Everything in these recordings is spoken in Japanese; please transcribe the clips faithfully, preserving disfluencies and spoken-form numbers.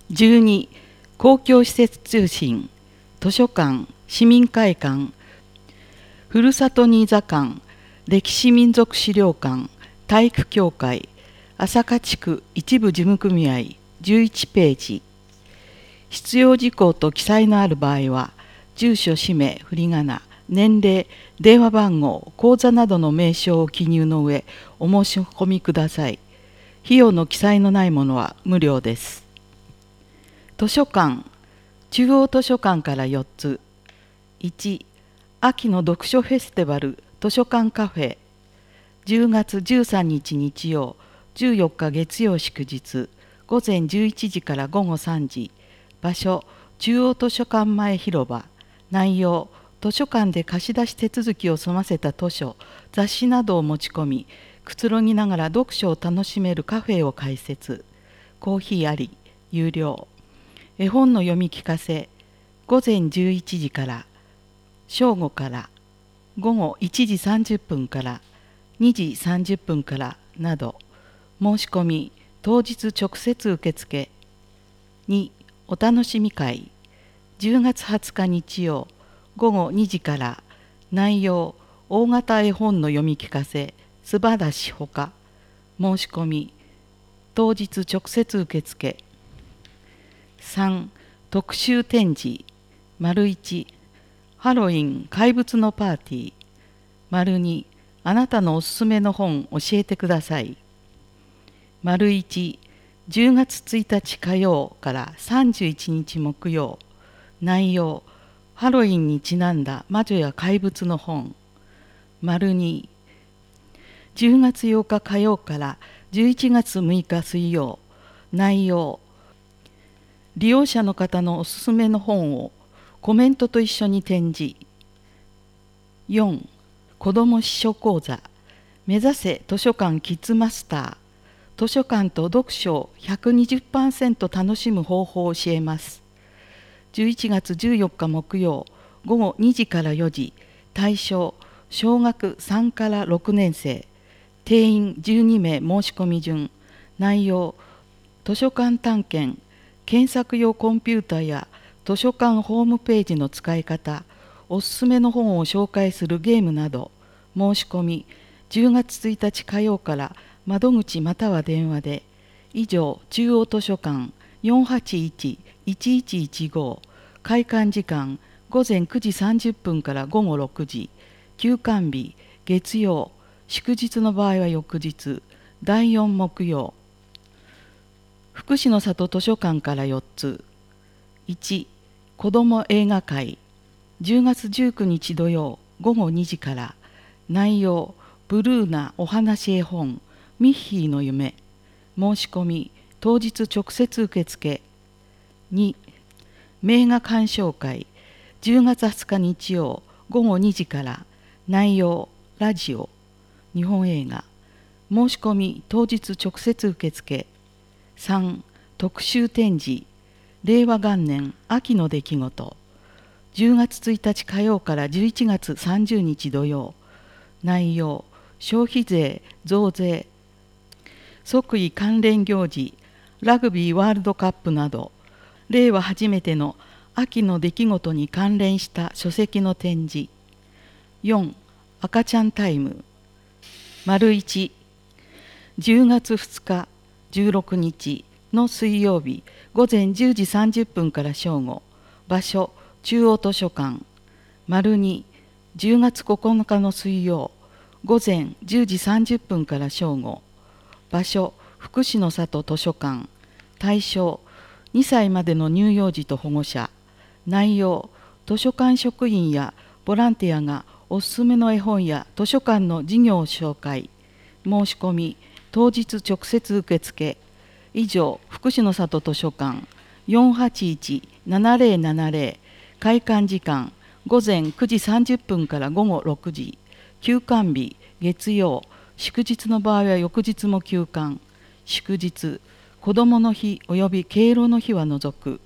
じゅうに公共施設通信、図書館、市民会館、ふるさと新座館、歴史民族資料館、体育協会、朝霞地区一部事務組合じゅういちページ。必要事項と記載のある場合は、住所、氏名、振り仮名、年齢、電話番号、口座などの名称を記入の上、お申し込みください。費用の記載のないものは無料です。図書館、中央図書館からよっつ。いち、秋の読書フェスティバル図書館カフェ。じゅうがつじゅうさんにち日曜、じゅうよっか月曜祝日、ごぜんじゅういちじからごごさんじ。場所、中央図書館前広場。内容、図書館で貸し出し手続きを済ませた図書、雑誌などを持ち込み、くつろぎながら読書を楽しめるカフェを開設。コーヒーあり、有料。絵本の読み聞かせ、ごぜんじゅういちじから、正午から、ごごいちじさんじゅっぷんから、にじさんじゅっぷんからなど、申し込み、当日直接受付。に、お楽しみ会、じゅうがつはつか日曜、ごごにじから、内容、大型絵本の読み聞かせ、すばらしほか、申し込み、当日直接受付。さん、特集展示、丸いち、ハロウィン怪物のパーティー、丸に、あなたのおすすめの本教えてください。丸いち、じゅうがつついたち火曜からさんじゅういちにち木曜。内容、ハロウィンにちなんだ魔女や怪物の本。丸に、じゅうがつようか火曜からじゅういちがつむいか水曜。内容、利用者の方のおすすめの本をコメントと一緒に展示。よん、子ども司書講座、目指せ図書館キッズマスター。図書館と読書を ひゃくにじゅっパーセント 楽しむ方法を教えます。じゅういちがつじゅうよっか木曜、ごごにじからよじ、対象、小学さんからろくねんせい、定員じゅうにめい申し込み順、内容、図書館探検、検索用コンピュータや図書館ホームページの使い方、おすすめの本を紹介するゲームなど、申し込み、じゅうがつついたち火曜から窓口または電話で、以上、中央図書館 よんはちいちいちいちいちご、開館時間ごぜんくじさんじゅっぷんからごごろくじ、休館日、月曜、祝日の場合は翌日、だいよん木曜。福祉の里図書館からよっつ。いち、子ども映画会、じゅうがつじゅうくにち土曜、ごごにじから、内容、ブルーなお話絵本、ミッヒーの夢。申し込み、当日直接受付。に、名画鑑賞会、じゅうがつはつか日曜、ごごにじから、内容、ラジオ、日本映画。申し込み、当日直接受付。さん、特集展示、令和元年秋の出来事。じゅうがつついたち火曜からじゅういちがつさんじゅうにち土曜。内容、消費税増税、即位関連行事、ラグビーワールドカップなど、令和初めての秋の出来事に関連した書籍の展示。よん、赤ちゃんタイム。丸いち、じゅうがつふつか、じゅうろくにちの水曜日、ごぜんじゅうじさんじゅっぷんから正午。場所、中央図書館。丸に、じゅうがつここのかの水曜、ごぜんじゅうじさんじゅっぷんから正午。場所、福祉の里図書館。対象、にさいまでの乳幼児と保護者。内容、図書館職員やボランティアがおすすめの絵本や図書館の事業を紹介。申し込み、当日直接受付。以上、福祉の里図書館 よんはちいちななぜろななぜろ、開館時間ごぜんくじさんじゅっぷんからごごろくじ、休館日月曜、祝日の場合は翌日も休館、祝日、子どもの日および敬老の日は除く。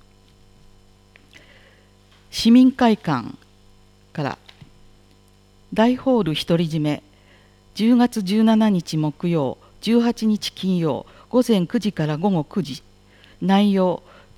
市民会館から大ホール独り占め、じゅうがつじゅうしちにち木曜、じゅうはちにち金曜、ごぜんくじからごごくじ。内容、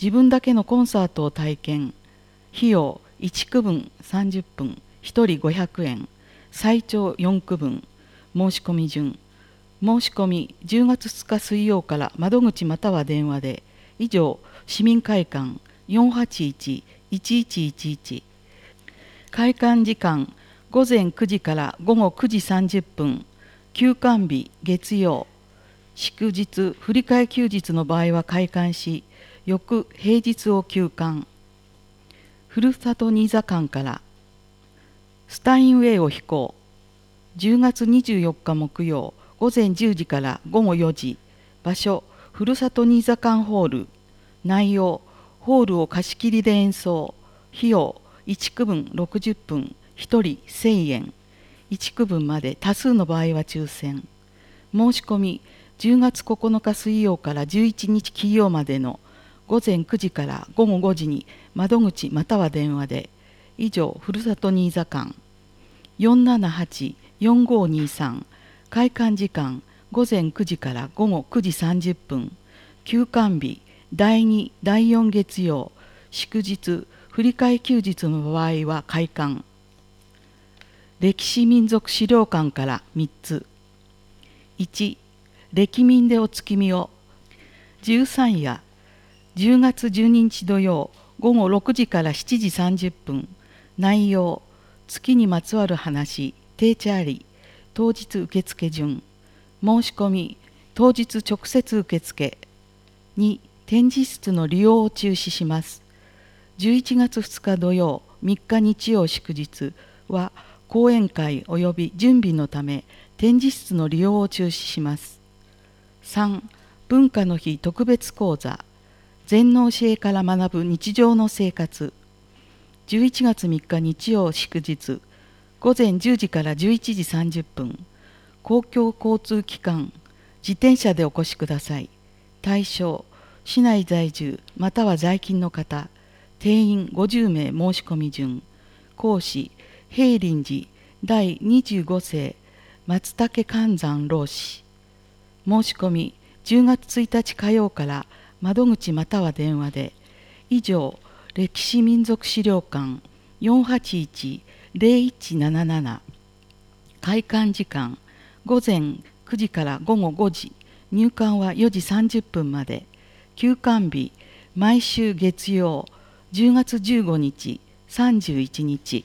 自分だけのコンサートを体験。費用いちくぶんさんじゅっぷん、ひとりごひゃくえん、最長よんくぶん。申し込み順。申し込みじゅうがつふつか水曜から窓口または電話で。以上、市民会館 よんはちいちいちいちいちいち。開館時間ごぜんくじからごごくじさんじゅっぷん。休館日月曜。祝日、振り替え休日の場合は開館し、翌平日を休館。ふるさと新座間からスタインウェイを飛行。じゅうがつにじゅうよっか木曜、ごぜんじゅうじからごごよじ。場所、ふるさと新座間ホール。内容、ホールを貸し切りで演奏。費用、いちくぶんろくじゅっぷん、ひとりせんえん。いちくぶんまで、多数の場合は抽選。申し込み、じゅうがつここのか水曜からじゅういちにち金曜までのごぜんくじからごごごじに窓口または電話で。以上、ふるさと新座間 よんななはちよんごにさん。開館時間ごぜんくじからごごくじさんじゅっぷん。休館日だいに、だいよん月曜。祝日、振り替え休日の場合は開館。歴史民族資料館からみっつ。いち、歴民でお月見を。じゅうさん夜、じゅうがつじゅうににち土曜、ごごろくじからしちじさんじゅっぷん。内容、月にまつわる話、定茶あり。当日受付順。申し込み、当日直接受付。に、展示室の利用を中止します。じゅういちがつふつか土曜、みっか日曜祝日は講演会及び準備のため展示室の利用を中止します。さん、文化の日特別講座。禅の教えから学ぶ日常の生活。じゅういちがつみっか日曜祝日、ごぜんじゅうじからじゅういちじさんじゅっぷん。公共交通機関、自転車でお越しください。対象、市内在住または在勤の方。定員ごじゅうめい申し込み順。講師、平林寺だいにじゅうご世松竹観山老師。申し込みじゅうがつついたち火曜から窓口または電話で。以上、歴史民族資料館 よんはちいちぜろいちなななな。開館時間ごぜんくじからごごごじ。入館はよじさんじゅっぷんまで。休館日毎週月曜、じゅうがつじゅうごにち、さんじゅういちにち。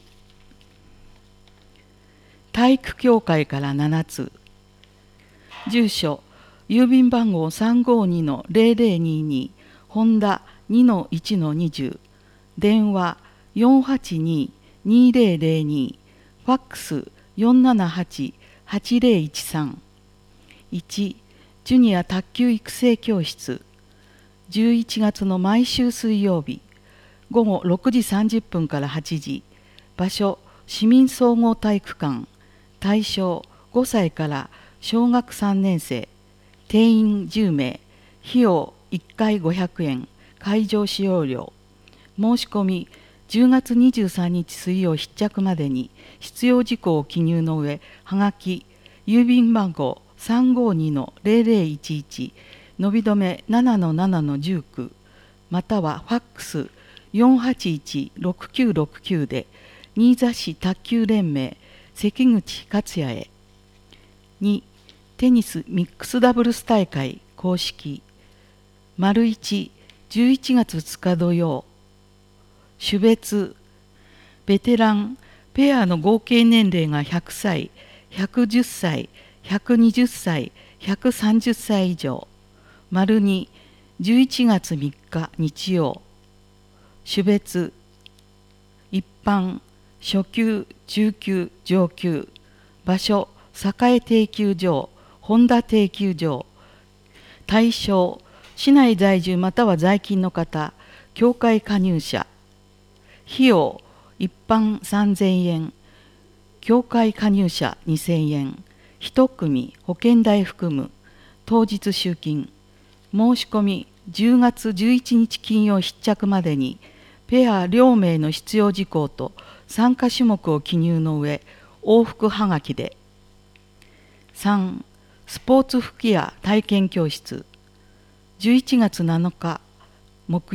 体育協会からななつ。住所、郵便番号 さんごにのぜろぜろにに、本田 にのいちのにじゅう。電話 よんはちに にぜろぜろに。ファックス よんななはち はちぜろいちさん。いち、ジュニア卓球育成教室。じゅういちがつの毎週水曜日、ごごろくじさんじゅっぷんからはちじ。場所、市民総合体育館。対象、ごさいから小学さんねん生。定員じゅうめい。費用いっかいごひゃくえん。会場使用料。申し込みじゅうがつにじゅうさんにち水曜必着までに必要事項を記入の上、はがき、郵便番号 さんごにのぜろぜろいちいち、のびどめ ななのななのじゅうきゅう、またはファックス よんはちいちろくきゅうろくきゅう で新座市卓球連盟関口克也へ。に、テニスミックスダブルス大会公式。丸いち、じゅういちがつふつか土曜。種別、ベテラン、ペアの合計年齢がひゃくさい、ひゃくじゅっさい、ひゃくにじゅっさい、ひゃくさんじゅっさい以上。丸に、じゅういちがつみっか日曜。種別、一般、初級、中級、上級。場所、栄定休場、本田定休場。対象、市内在住または在勤の方、協会加入者。費用、一般さんぜんえん、協会加入者にせんえん、いち組保険代含む、当日集金。申し込みじゅうがつじゅういちにち金曜必着までに、ペア両名の必要事項と参加種目を記入の上、往復はがきで。さん、スポーツ吹き矢体験教室。じゅういちがつなのか木曜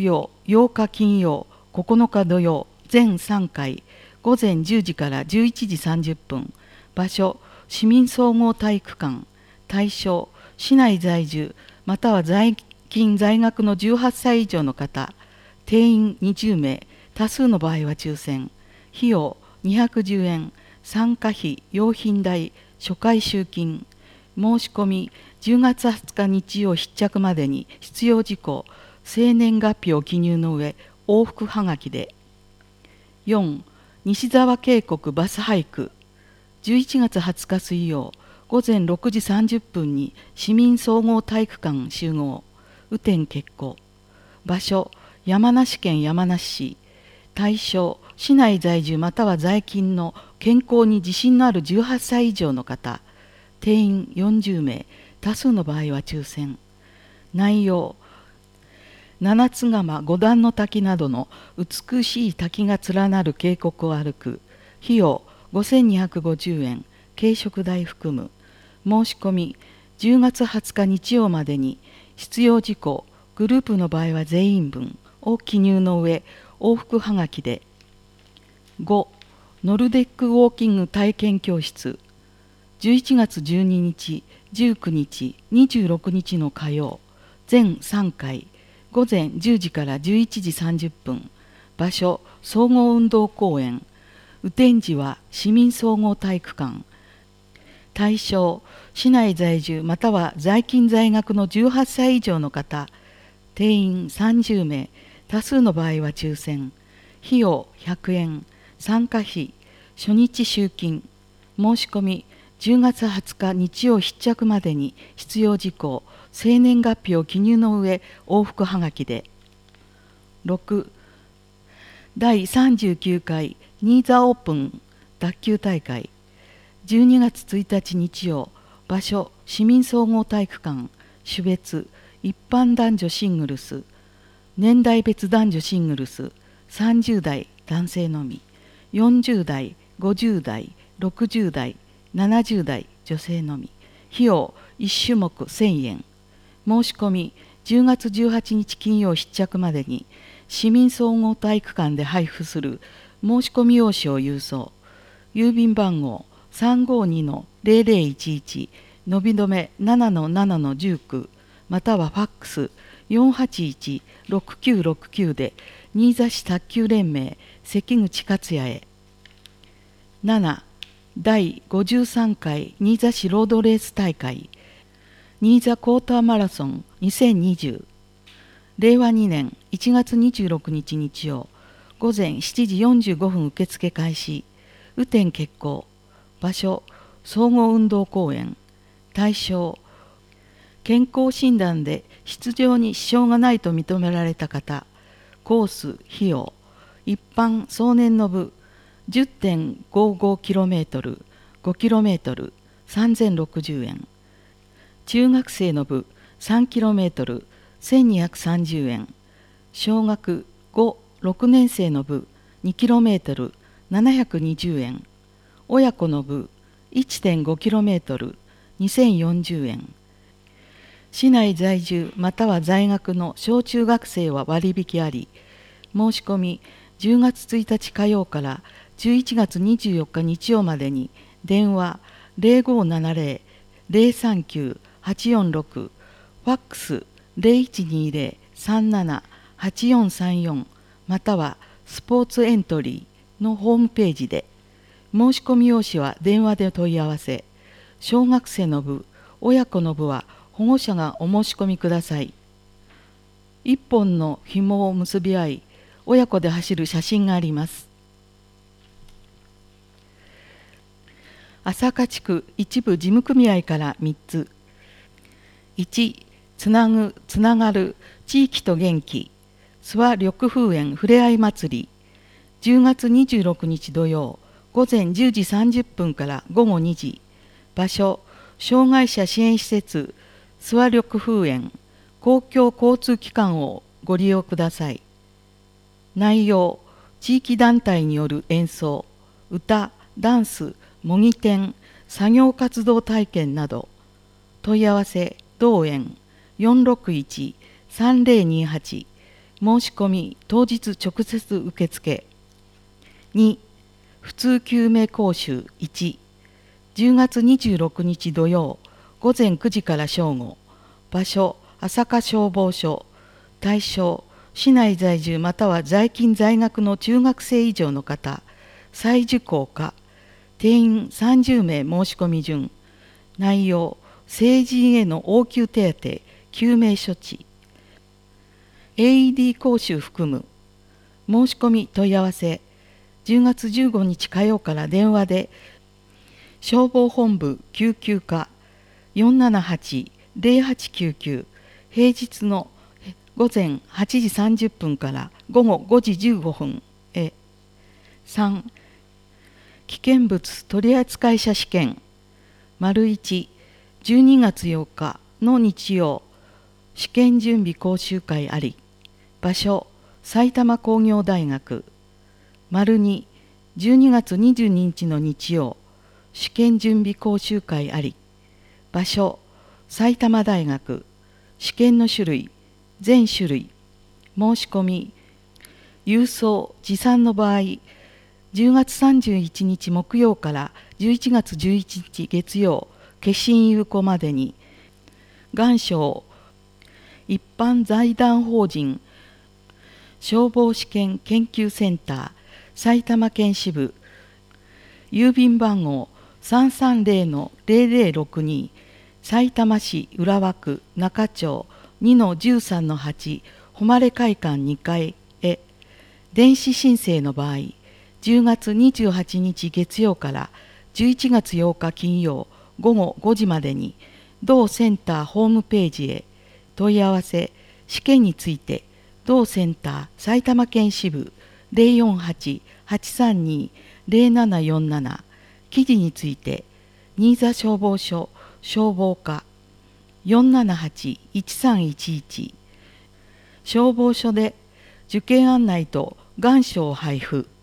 ようか金曜、ここのか土曜、全さんかい、ごぜんじゅうじからじゅういちじさんじゅっぷん。場所、市民総合体育館。対象、市内在住、または在勤在学のじゅうはっさい以上の方。定員にじゅうめい、多数の場合は抽選。費用にひゃくじゅうえん、参加費、用品代、初回集金。申し込み、じゅうがつはつか日曜必着までに必要事項、生年月日を記入の上、往復はがきで。よん. 西沢渓谷バスハイク。じゅういちがつはつか水曜、ごぜんろくじさんじゅっぷんに市民総合体育館集合。雨天決行。場所、山梨県山梨市。対象、市内在住または在勤の健康に自信のあるじゅうはっさい以上の方。定員よんじゅうめい、多数の場合は抽選。内容、七つ釜五段の滝などの美しい滝が連なる渓谷を歩く。費用ごせんにひゃくごじゅうえん、軽食代含む。申し込みじゅうがつはつか日曜までに必要事項、グループの場合は全員分を記入の上、往復はがきで。ご. ノルデックウォーキング体験教室。じゅういちがつじゅうににち、じゅうくにち、にじゅうろくにちの火曜、全さんかい、ごぜんじゅうじからじゅういちじさんじゅっぷん。場所、総合運動公園。雨天時は市民総合体育館。対象、市内在住または在勤在学のじゅうはっさい以上の方。定員さんじゅうめい、多数の場合は抽選。費用ひゃくえん、参加費、初日集金。申し込みじゅうがつはつか日曜必着までに必要事項、生年月日を記入の上、往復はがきで。ろく. だいさんじゅうきゅうかいニーザオープン卓球大会。じゅうにがつついたち日曜、場所市民総合体育館。種別一般男女シングルス。年代別男女シングルスさんじゅうだい男性のみ、よんじゅうだい、ごじゅうだい、ろくじゅうだい、ななじゅうだい女性のみ。費用いち種目せんえん。申し込みじゅうがつじゅうはちにち金曜必着までに市民総合体育館で配布する申し込み用紙を郵送。郵便番号 さんごにのゼロゼロいちいち のびどめ ななのななのじゅうきゅう、またはファックスよんはちいち ろくきゅうろくきゅうで新座市卓球連盟関口克也へ。なな. だいごじゅうさんかい新座市ロードレース大会新座クォーターマラソンにせんにじゅう。れいわにねんいちがつにじゅうろくにち日曜、ごぜんしちじよんじゅうごふん受付開始。雨天決行。場所、総合運動公園。対象、健康診断で出場に支障がないと認められた方。コース、費用、一般壮年の部 じゅってんごごキロメートル、ごキロメートル、さんぜんろくじゅうえん。中学生の部 さんキロメートル、せんにひゃくさんじゅうえん。小学ご、ろくねん生の部 にキロメートル、ななひゃくにじゅうえん。親子の部 いってんごキロメートル、にせんよんじゅうえん。市内在住または在学の小中学生は割引あり。申し込みじゅうがつついたち火曜からじゅういちがつにじゅうよっか日曜までに電話 ゼロごーななゼロ ゼロさんきゅう はちよんろく、ファックス ゼロいちにゼロ さんなな はちよんさんよん、またはスポーツエントリーのホームページで。申し込み用紙は電話で問い合わせ。小学生の部、親子の部は保護者がお申し込みください。一本の紐を結び合い、親子で走る写真があります。朝霞地区一部事務組合からみっつ。いち. つなぐ、つながる、地域と元気、諏訪緑風園ふれあい祭り。じゅうがつにじゅうろくにち土曜、ごぜんじゅうじさんじゅっぷんからごごにじ。場所、障害者支援施設、諏訪緑風園、公共交通機関をご利用ください。内容、地域団体による演奏、歌、ダンス、模擬店、作業活動体験など。問い合わせ、同園よんろくいち さんぜろにはち申し込み当日直接受付。に普通救命講習いち、じゅうがつにじゅうろくにち土曜午前くじから正午。場所朝霞消防署。対象市内在住または在勤在学の中学生以上の方。再受講か。定員さんじゅうめい申し込み順。内容成人への応急手当、救命処置。エーイーディー 講習含む。申し込み問い合わせじゅうがつじゅうごにち火曜から電話で消防本部救急課 よんななはち ゼロはちきゅうきゅう、平日の午前はちじさんじゅっぷんから午後ごじじゅうごふんへ。さん危険物取扱者試験。丸いち、じゅうにがつようかの日曜、試験準備講習会あり。場所、埼玉工業大学。丸に、じゅうにがつにじゅうににちの日曜、試験準備講習会あり。場所、埼玉大学。試験の種類、全種類。申し込み、郵送、持参の場合、じゅうがつさんじゅういちにち木曜からじゅういちがつじゅういちにち月曜、消印有効までに、願書一般財団法人消防試験研究センター埼玉県支部郵便番号 さんさんゼロ ゼロゼロろくに さいたま市浦和区中町 にのじゅうさんのはち 誉会館にかいへ。電子申請の場合じゅうがつにじゅうはちにち月曜からじゅういちがつようか金曜午後ごじまでに同センターホームページへ。問い合わせ試験について同センター埼玉県支部 ゼロよんはち はちさんに ゼロななよんなな。記事について新座消防署消防課 よんななはち いちさんいちいち。消防署で受験案内と願書を配布。